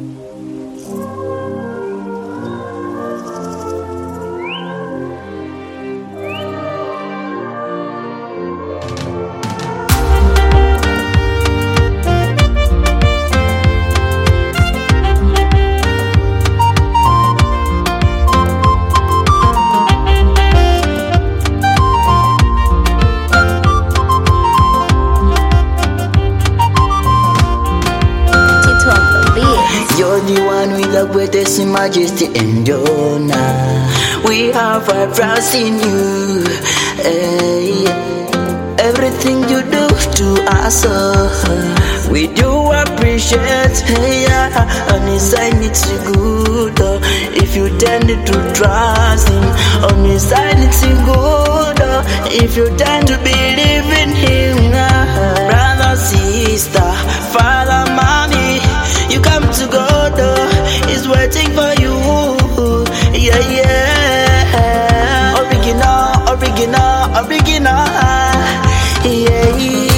You're the one with the greatest in majesty and honor. We have our trust in you. Hey, everything you do to us, we do appreciate. Hey, on his side it's good. If you tend to trust him, on his side it's good. If you tend to believe in him, brother, sister, father, mommy, you come to God, He's waiting for you. Yeah, yeah. Original, original, original. Yeah,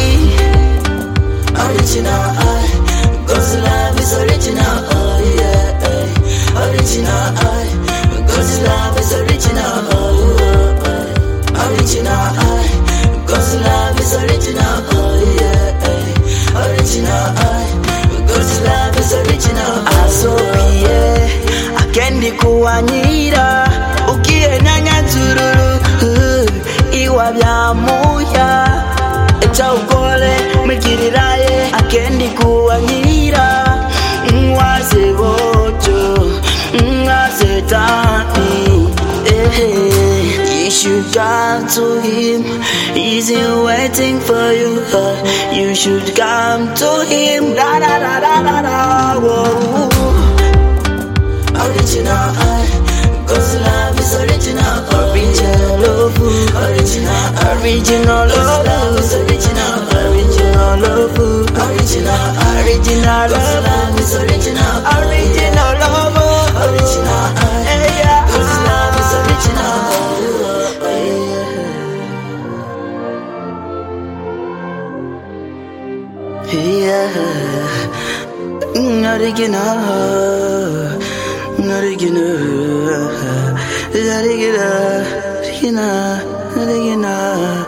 original. God's love is original. Yeah, original. God's love is original. Original. God's love is original. Yeah, original. God's love is original. Asopiye akendi kuwanyira ukienanya nzururu iwa bya muya echa ukole mikiriraye akendi kuwanyira mwaze bojo mwaze tani. You should come to him, he's waiting for you. You should come to him. Da da da da da da. Whoa. Original, God's love is original. Original love, original, original love is original. Original love, original, original love is original. Original love, original, yeah. God's love is original. Yeah, original, original, original, original, original.